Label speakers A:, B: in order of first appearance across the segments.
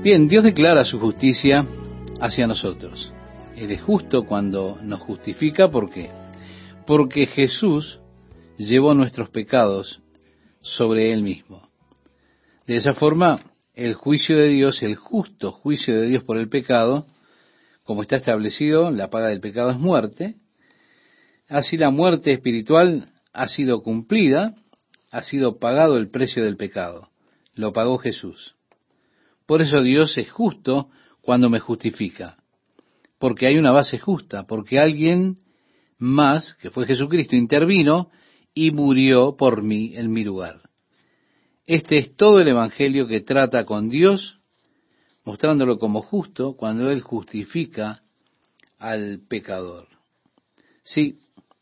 A: Bien, Dios declara su justicia hacia nosotros. Él es justo cuando nos justifica. ¿Por qué? Porque Jesús llevó nuestros pecados sobre Él mismo. De esa forma, el juicio de Dios, el justo juicio de Dios por el pecado, como está establecido, la paga del pecado es muerte. Así la muerte espiritual ha sido cumplida, ha sido pagado el precio del pecado. Lo pagó Jesús. Por eso Dios es justo cuando me justifica. Porque hay una base justa, porque alguien más, que fue Jesucristo, intervino y murió por mí en mi lugar. Este es todo el Evangelio que trata con Dios, mostrándolo como justo cuando Él justifica al pecador. Sí,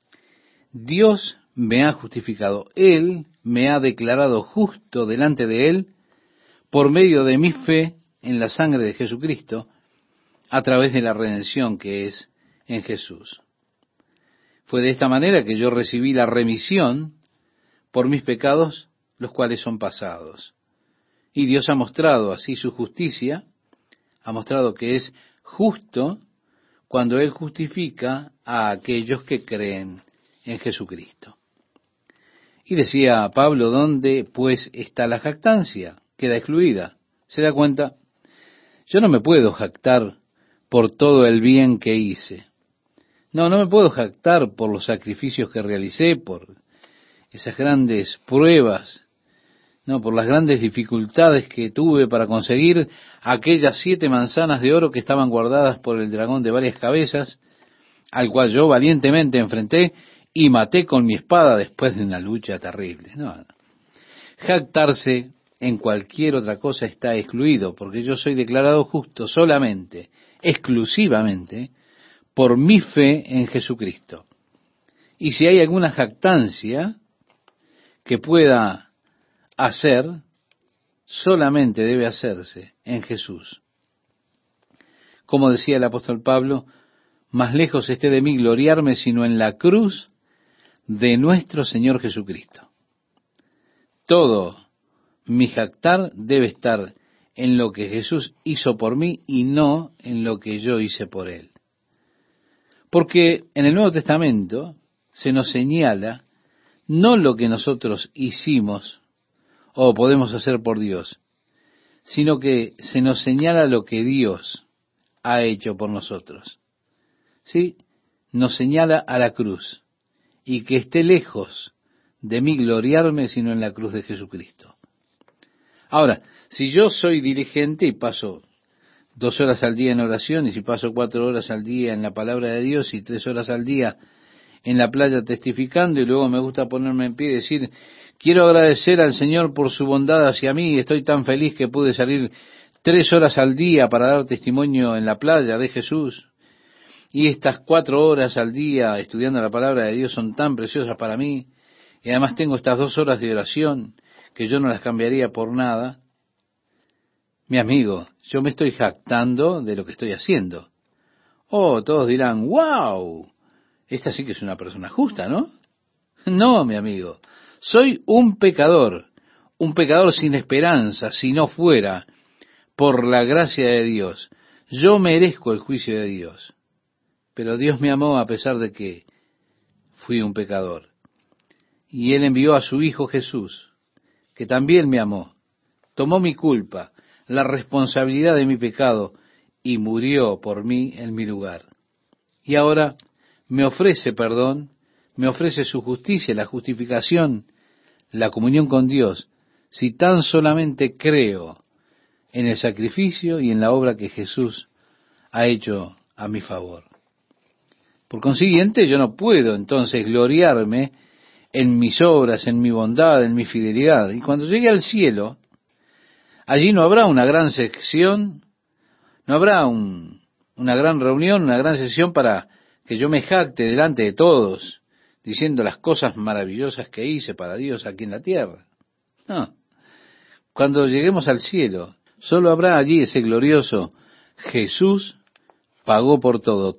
A: Dios me ha justificado. Él me ha declarado justo delante de Él por medio de mi fe en la sangre de Jesucristo, a través de la redención que es en Jesús. Fue de esta manera que yo recibí la remisión por mis pecados, los cuales son pasados. Y Dios ha mostrado así su justicia, ha mostrado que es justo cuando Él justifica a aquellos que creen en Jesucristo. Y decía Pablo, ¿dónde pues está la jactancia? Queda excluida. ¿Se da cuenta? Yo no me puedo jactar por todo el bien que hice. No me puedo jactar por los sacrificios que realicé, por esas grandes pruebas, por las grandes dificultades que tuve para conseguir aquellas 7 manzanas de oro que estaban guardadas por el dragón de varias cabezas, al cual yo valientemente enfrenté y maté con mi espada después de una lucha terrible. Jactarse en cualquier otra cosa está excluido, porque yo soy declarado justo solamente, exclusivamente, por mi fe en Jesucristo. Y si hay alguna jactancia que pueda hacer, solamente debe hacerse en Jesús. Como decía el apóstol Pablo, más lejos esté de mí gloriarme sino en la cruz de nuestro Señor Jesucristo. Todo mi jactar debe estar en lo que Jesús hizo por mí y no en lo que yo hice por Él. Porque en el Nuevo Testamento se nos señala no lo que nosotros hicimos o podemos hacer por Dios, sino que se nos señala lo que Dios ha hecho por nosotros. ¿Sí? Nos señala a la cruz, y que esté lejos de mí gloriarme sino en la cruz de Jesucristo. Ahora, si yo soy diligente y paso 2 horas al día en oración, y si paso 4 horas al día en la palabra de Dios y 3 horas al día en la playa testificando, y luego me gusta ponerme en pie y decir, quiero agradecer al Señor por su bondad hacia mí, estoy tan feliz que pude salir 3 horas al día para dar testimonio en la playa de Jesús, y estas 4 horas al día estudiando la palabra de Dios son tan preciosas para mí, y además tengo estas 2 horas de oración que yo no las cambiaría por nada. Mi amigo, yo me estoy jactando de lo que estoy haciendo. Todos dirán, wow, esta sí que es una persona justa, ¿no? No, mi amigo, soy un pecador sin esperanza, si no fuera por la gracia de Dios. Yo merezco el juicio de Dios, pero Dios me amó a pesar de que fui un pecador. Y Él envió a su Hijo Jesús, que también me amó, tomó mi culpa, la responsabilidad de mi pecado, y murió por mí en mi lugar. Y ahora me ofrece perdón, me ofrece su justicia, la justificación, la comunión con Dios, si tan solamente creo en el sacrificio y en la obra que Jesús ha hecho a mi favor. Por consiguiente, yo no puedo entonces gloriarme en mis obras, en mi bondad, en mi fidelidad. Y cuando llegue al cielo, allí no habrá una gran sección, no habrá una gran reunión, una gran sesión para que yo me jacte delante de todos, diciendo las cosas maravillosas que hice para Dios aquí en la tierra. No. Cuando lleguemos al cielo, solo habrá allí ese glorioso Jesús pagó por todo,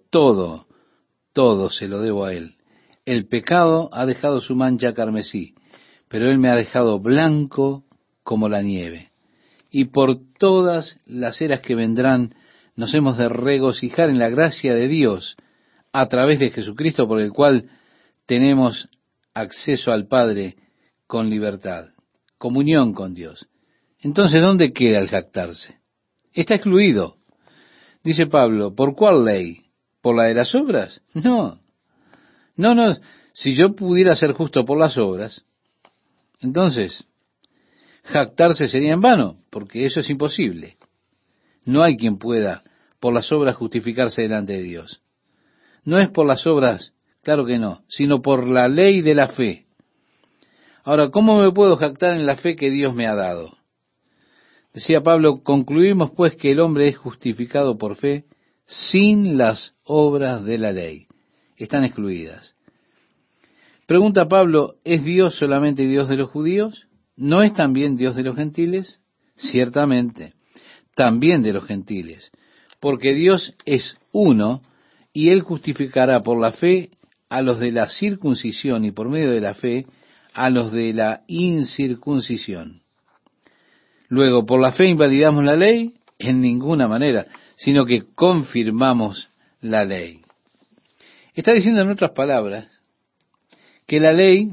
A: todo se lo debo a Él. El pecado ha dejado su mancha carmesí, pero Él me ha dejado blanco como la nieve. y por todas las eras que vendrán nos hemos de regocijar en la gracia de Dios a través de Jesucristo, por el cual tenemos acceso al Padre con libertad, comunión con Dios. Entonces, ¿dónde queda el jactarse? Está excluido. Dice Pablo, ¿por cuál ley? ¿Por la de las obras? No. No. Si yo pudiera ser justo por las obras, entonces jactarse sería en vano, porque eso es imposible. No hay quien pueda por las obras justificarse delante de Dios. No es por las obras, claro que no, sino por la ley de la fe. Ahora, ¿cómo me puedo jactar en la fe que Dios me ha dado? Decía Pablo, concluimos pues que el hombre es justificado por fe sin las obras de la ley. Están excluidas. Pregunta Pablo, ¿es Dios solamente Dios de los judíos? ¿No es también Dios de los gentiles? Ciertamente, también de los gentiles, porque Dios es uno y Él justificará por la fe a los de la circuncisión y por medio de la fe a los de la incircuncisión. Luego, ¿por la fe invalidamos la ley? En ninguna manera, sino que confirmamos la ley. Está diciendo en otras palabras que la ley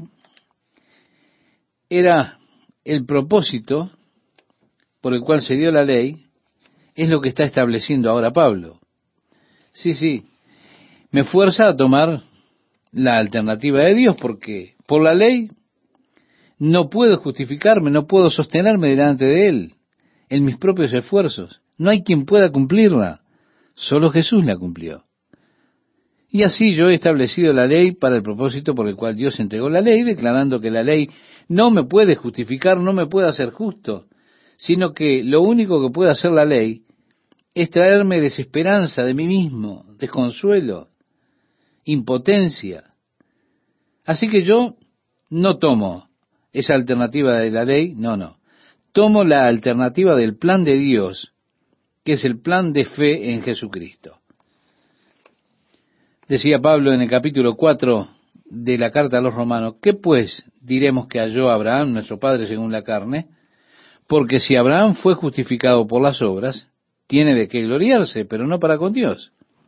A: era el propósito por el cual se dio la ley, es lo que está estableciendo ahora Pablo. Sí, me fuerza a tomar la alternativa de Dios, porque por la ley no puedo justificarme, no puedo sostenerme delante de Él en mis propios esfuerzos. No hay quien pueda cumplirla, solo Jesús la cumplió. Y así yo he establecido la ley para el propósito por el cual Dios entregó la ley, declarando que la ley no me puede justificar, no me puede hacer justo, sino que lo único que puede hacer la ley es traerme desesperanza de mí mismo, desconsuelo, impotencia. Así que yo no tomo esa alternativa de la ley, no. Tomo la alternativa del plan de Dios, que es el plan de fe en Jesucristo. Decía Pablo en el capítulo 4 de la carta a los Romanos, ¿qué pues diremos que halló Abraham, nuestro padre según la carne? Porque si Abraham fue justificado por las obras, tiene de qué gloriarse, pero no para con Dios.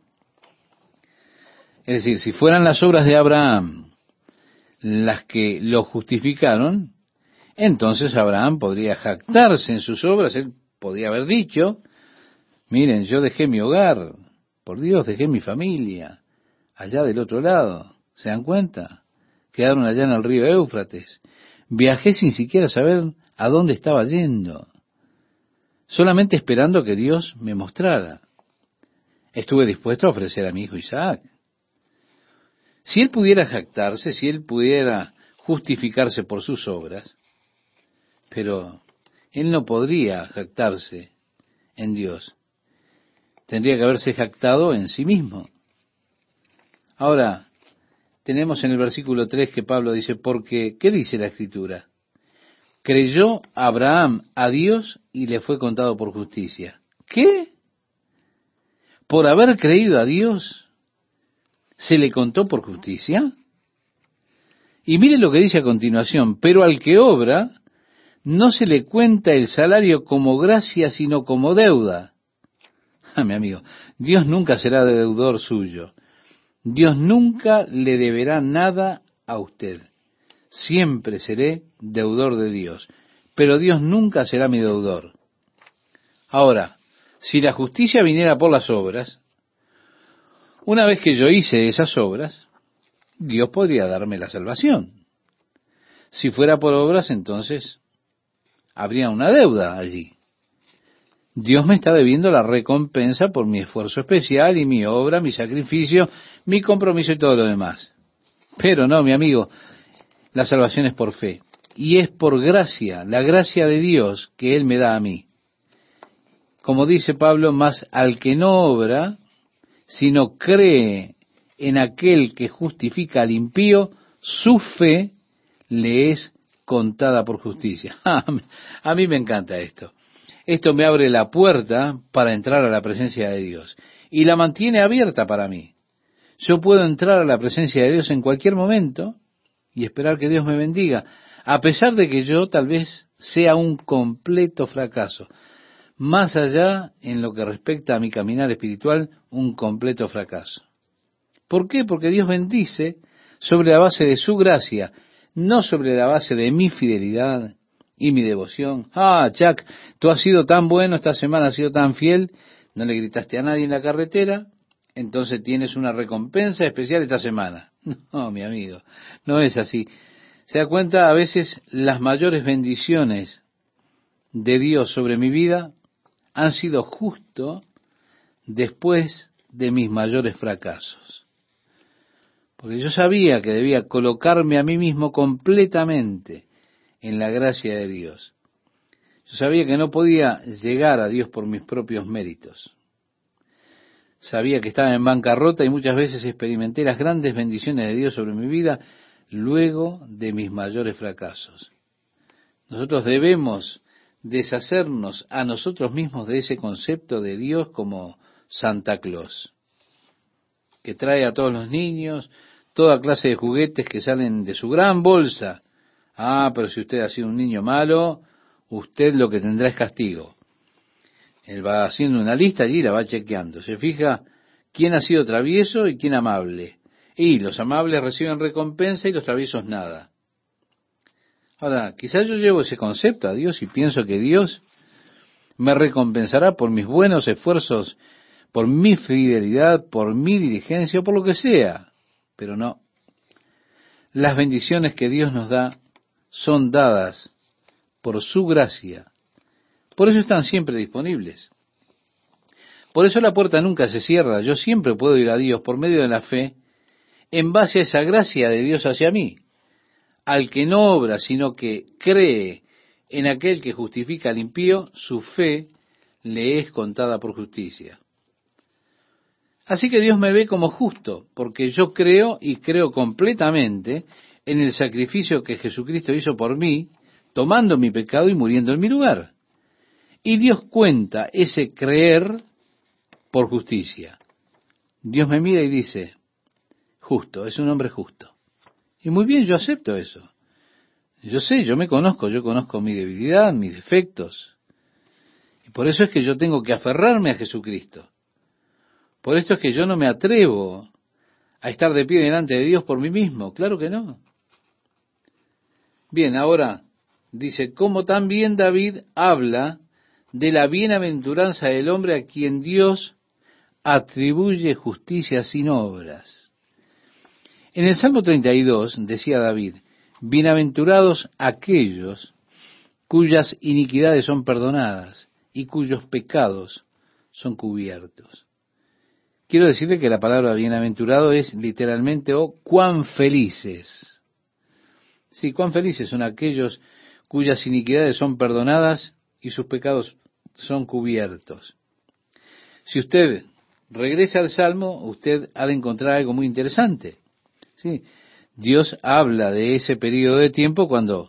A: Es decir, si fueran las obras de Abraham las que lo justificaron, entonces Abraham podría jactarse en sus obras. Él podría haber dicho, miren, yo dejé mi hogar, por Dios, dejé mi familia, allá del otro lado. ¿Se dan cuenta? Quedaron allá en el río Éufrates. Viajé sin siquiera saber a dónde estaba yendo, solamente esperando que Dios me mostrara. Estuve dispuesto a ofrecer a mi hijo Isaac. Si él pudiera jactarse, si él pudiera justificarse por sus obras, pero él no podría jactarse en Dios. Tendría que haberse jactado en sí mismo. Ahora, tenemos en el versículo 3 que Pablo dice, porque, ¿qué dice la Escritura? Creyó Abraham a Dios y le fue contado por justicia. ¿Qué? ¿Por haber creído a Dios se le contó por justicia? Y mire lo que dice a continuación, pero al que obra no se le cuenta el salario como gracia, sino como deuda. Mi amigo, Dios nunca será deudor suyo. Dios nunca le deberá nada a usted. Siempre seré deudor de Dios, pero Dios nunca será mi deudor. Ahora, si la justicia viniera por las obras, una vez que yo hice esas obras, Dios podría darme la salvación. Si fuera por obras, entonces habría una deuda allí. Dios me está debiendo la recompensa por mi esfuerzo especial y mi obra, mi sacrificio, mi compromiso y todo lo demás. Pero no, mi amigo, la salvación es por fe. Y es por gracia, la gracia de Dios que Él me da a mí. Como dice Pablo, más al que no obra, sino cree en aquel que justifica al impío, su fe le es contada por justicia. A mí me encanta esto. Esto me abre la puerta para entrar a la presencia de Dios y la mantiene abierta para mí. Yo puedo entrar a la presencia de Dios en cualquier momento y esperar que Dios me bendiga. a pesar de que yo tal vez sea un completo fracaso, más allá en lo que respecta a mi caminar espiritual, un completo fracaso. ¿Por qué? Porque Dios bendice sobre la base de su gracia, no sobre la base de mi fidelidad y mi devoción. Ah, Chuck, tú has sido tan bueno, esta semana has sido tan fiel, no le gritaste a nadie en la carretera, entonces tienes una recompensa especial esta semana. No, mi amigo, no es así. Se da cuenta, a veces las mayores bendiciones de Dios sobre mi vida han sido justo después de mis mayores fracasos. Porque yo sabía que debía colocarme a mí mismo completamente en la gracia de Dios. Yo sabía que no podía llegar a Dios por mis propios méritos. Sabía que estaba en bancarrota y muchas veces experimenté las grandes bendiciones de Dios sobre mi vida luego de mis mayores fracasos. Nosotros debemos deshacernos a nosotros mismos de ese concepto de Dios como Santa Claus, que trae a todos los niños toda clase de juguetes que salen de su gran bolsa. Ah, pero si usted ha sido un niño malo, usted lo que tendrá es castigo. Él va haciendo una lista allí y la va chequeando. Se fija quién ha sido travieso y quién amable. Y los amables reciben recompensa y los traviesos nada. Ahora, quizás yo llevo ese concepto a Dios y pienso que Dios me recompensará por mis buenos esfuerzos, por mi fidelidad, por mi diligencia o por lo que sea. Pero no. Las bendiciones que Dios nos da son dadas por su gracia. Por eso están siempre disponibles. Por eso la puerta nunca se cierra. Yo siempre puedo ir a Dios por medio de la fe en base a esa gracia de Dios hacia mí. Al que no obra, sino que cree en aquel que justifica al impío, su fe le es contada por justicia. Así que Dios me ve como justo, porque yo creo y creo completamente en el sacrificio que Jesucristo hizo por mí, tomando mi pecado y muriendo en mi lugar. Y Dios cuenta ese creer por justicia. Dios me mira y dice, justo, es un hombre justo. Y muy bien, yo acepto eso. Yo sé, yo me conozco, yo conozco mi debilidad, mis defectos. Y por eso es que yo tengo que aferrarme a Jesucristo. Por esto es que yo no me atrevo a estar de pie delante de Dios por mí mismo. Claro que no. Bien, ahora dice, como también David habla de la bienaventuranza del hombre a quien Dios atribuye justicia sin obras. En el Salmo 32 decía David, bienaventurados aquellos cuyas iniquidades son perdonadas y cuyos pecados son cubiertos. Quiero decirle que la palabra bienaventurado es literalmente cuán felices. Sí, cuán felices son aquellos cuyas iniquidades son perdonadas y sus pecados son cubiertos. Si usted regresa al Salmo, usted ha de encontrar algo muy interesante. Sí, Dios habla de ese periodo de tiempo cuando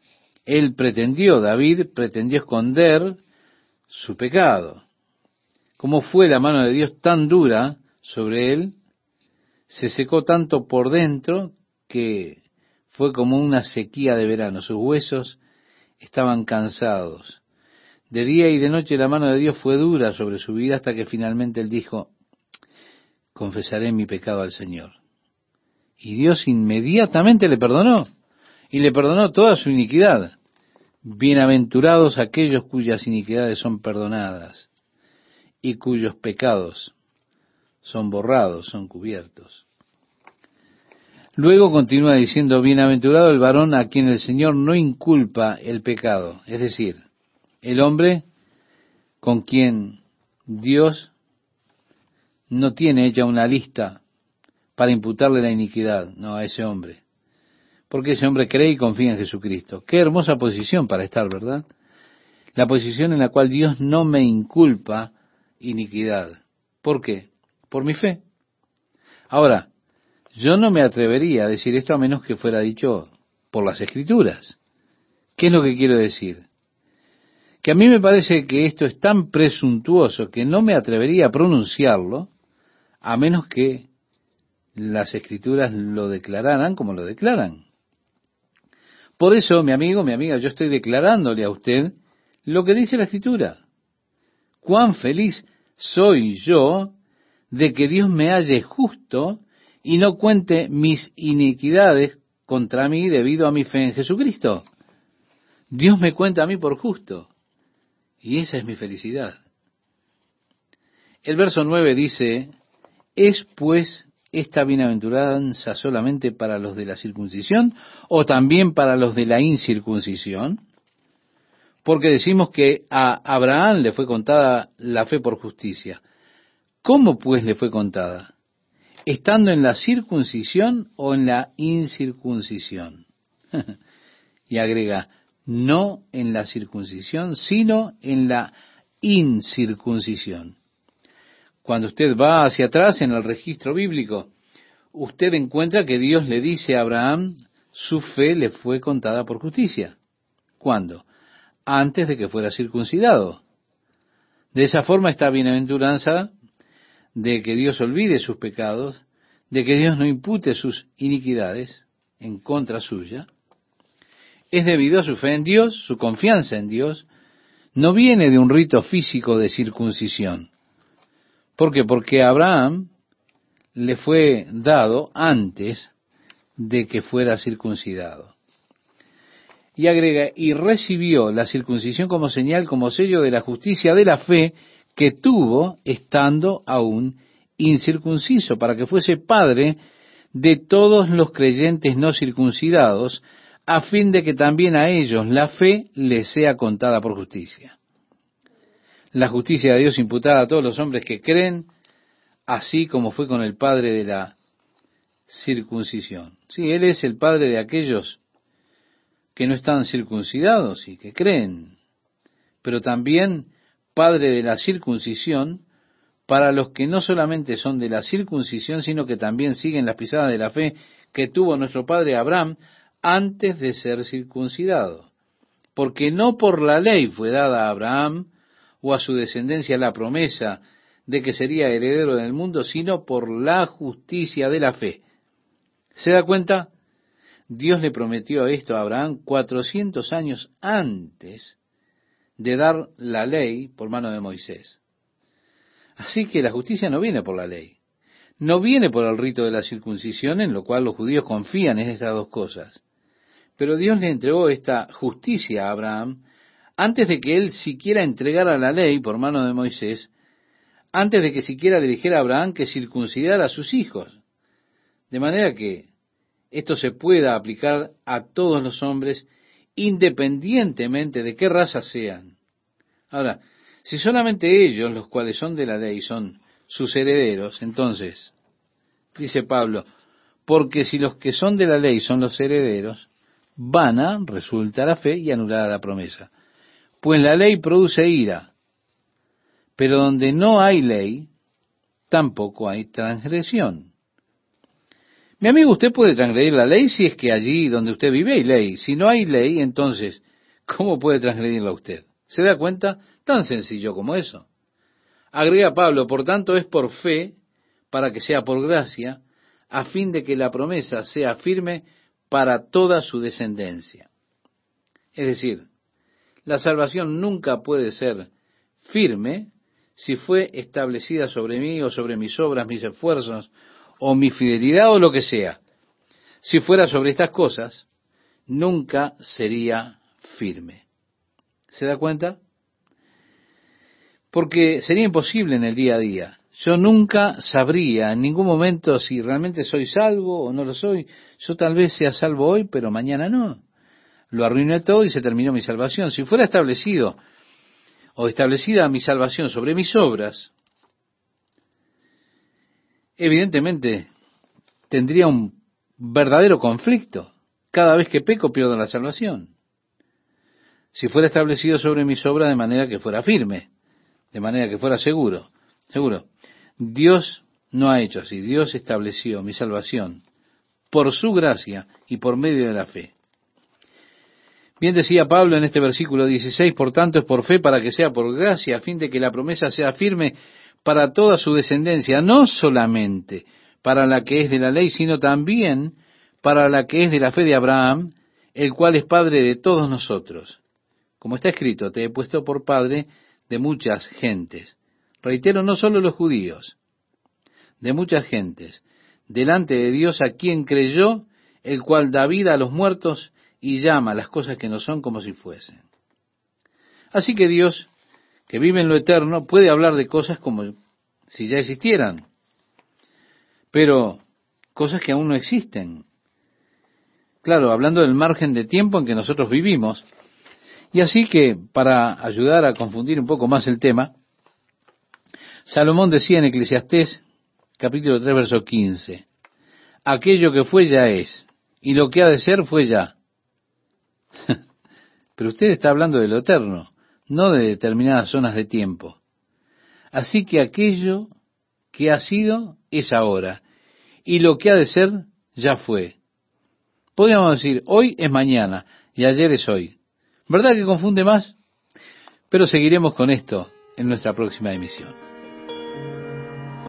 A: David pretendió esconder su pecado. Cómo fue la mano de Dios tan dura sobre él, se secó tanto por dentro que fue como una sequía de verano. Sus huesos estaban cansados. De día y de noche la mano de Dios fue dura sobre su vida hasta que finalmente él dijo, confesaré mi pecado al Señor. Y Dios inmediatamente le perdonó, y le perdonó toda su iniquidad. Bienaventurados aquellos cuyas iniquidades son perdonadas, y cuyos pecados son borrados, son cubiertos. Luego continúa diciendo, bienaventurado el varón a quien el Señor no inculpa el pecado, es decir, el hombre con quien Dios no tiene hecha una lista para imputarle la iniquidad, no a ese hombre. Porque ese hombre cree y confía en Jesucristo. Qué hermosa posición para estar, ¿verdad? La posición en la cual Dios no me inculpa iniquidad. ¿Por qué? Por mi fe. Ahora, yo no me atrevería a decir esto a menos que fuera dicho por las Escrituras. ¿Qué es lo que quiero decir? Que a mí me parece que esto es tan presuntuoso que no me atrevería a pronunciarlo a menos que las Escrituras lo declararan como lo declaran. Por eso, mi amigo, mi amiga, yo estoy declarándole a usted lo que dice la Escritura. Cuán feliz soy yo de que Dios me halle justo y no cuente mis iniquidades contra mí debido a mi fe en Jesucristo. Dios me cuenta a mí por justo, y esa es mi felicidad. El verso 9 dice, ¿es pues esta bienaventuranza solamente para los de la circuncisión o también para los de la incircuncisión? Porque decimos que a Abraham le fue contada la fe por justicia. ¿Cómo pues le fue contada? ¿Estando en la circuncisión o en la incircuncisión? Y agrega, no en la circuncisión, sino en la incircuncisión. Cuando usted va hacia atrás en el registro bíblico, usted encuentra que Dios le dice a Abraham, su fe le fue contada por justicia. ¿Cuándo? Antes de que fuera circuncidado. De esa forma, esta bienaventuranza de que Dios olvide sus pecados, de que Dios no impute sus iniquidades en contra suya, es debido a su fe en Dios, su confianza en Dios, no viene de un rito físico de circuncisión. ¿Por qué? Porque a Abraham le fue dado antes de que fuera circuncidado. Y agrega, y recibió la circuncisión como señal, como sello de la justicia de la fe que tuvo estando aún incircunciso, para que fuese padre de todos los creyentes no circuncidados, a fin de que también a ellos la fe les sea contada por justicia. La justicia de Dios imputada a todos los hombres que creen, así como fue con el padre de la circuncisión. Sí, Él es el padre de aquellos que no están circuncidados y que creen, pero también padre de la circuncisión para los que no solamente son de la circuncisión, sino que también siguen las pisadas de la fe que tuvo nuestro padre Abraham antes de ser circuncidado. Porque no por la ley fue dada a Abraham o a su descendencia la promesa de que sería heredero del mundo, sino por la justicia de la fe. ¿Se da cuenta? Dios le prometió esto a Abraham 400 años antes de dar la ley por mano de Moisés. Así que la justicia no viene por la ley, no viene por el rito de la circuncisión, en lo cual los judíos confían en estas dos cosas. Pero Dios le entregó esta justicia a Abraham antes de que él siquiera entregara la ley por mano de Moisés, antes de que siquiera le dijera a Abraham que circuncidara a sus hijos. De manera que esto se pueda aplicar a todos los hombres, independientemente de qué raza sean. Ahora, si solamente ellos, los cuales son de la ley, son sus herederos, entonces, dice Pablo, porque si los que son de la ley son los herederos, vana resulta la fe y anulada la promesa. Pues la ley produce ira, pero donde no hay ley, tampoco hay transgresión. Mi amigo, usted puede transgredir la ley si es que allí donde usted vive hay ley. Si no hay ley, entonces, ¿cómo puede transgredirla usted? ¿Se da cuenta? Tan sencillo como eso. Agrega Pablo, por tanto es por fe, para que sea por gracia, a fin de que la promesa sea firme para toda su descendencia. Es decir, la salvación nunca puede ser firme si fue establecida sobre mí o sobre mis obras, mis esfuerzos, o mi fidelidad o lo que sea. Si fuera sobre estas cosas, nunca sería firme. ¿Se da cuenta? Porque sería imposible en el día a día. Yo nunca sabría en ningún momento si realmente soy salvo o no lo soy. Yo tal vez sea salvo hoy, pero mañana no. Lo arruiné todo y se terminó mi salvación. Si fuera establecido o establecida mi salvación sobre mis obras, evidentemente tendría un verdadero conflicto. Cada vez que peco pierdo la salvación. Si fuera establecido sobre mis obras de manera que fuera firme, de manera que fuera seguro. Dios no ha hecho así. Dios estableció mi salvación por su gracia y por medio de la fe. Bien decía Pablo en este versículo 16, por tanto es por fe para que sea por gracia, a fin de que la promesa sea firme para toda su descendencia, no solamente para la que es de la ley, sino también para la que es de la fe de Abraham, el cual es Padre de todos nosotros. Como está escrito, te he puesto por Padre de muchas gentes. Reitero, no solo los judíos, de muchas gentes, delante de Dios a quien creyó, el cual da vida a los muertos y llama las cosas que no son como si fuesen. Así que Dios, que vive en lo eterno, puede hablar de cosas como si ya existieran, pero cosas que aún no existen. Claro, hablando del margen de tiempo en que nosotros vivimos. Y así que, para ayudar a confundir un poco más el tema, Salomón decía en Eclesiastés, capítulo 3, verso 15, aquello que fue ya es, y lo que ha de ser fue ya. Pero usted está hablando de lo eterno, no de determinadas zonas de tiempo. Así que aquello que ha sido es ahora, y lo que ha de ser ya fue. Podríamos decir, hoy es mañana, y ayer es hoy. ¿Verdad que confunde más? Pero seguiremos con esto en nuestra próxima emisión.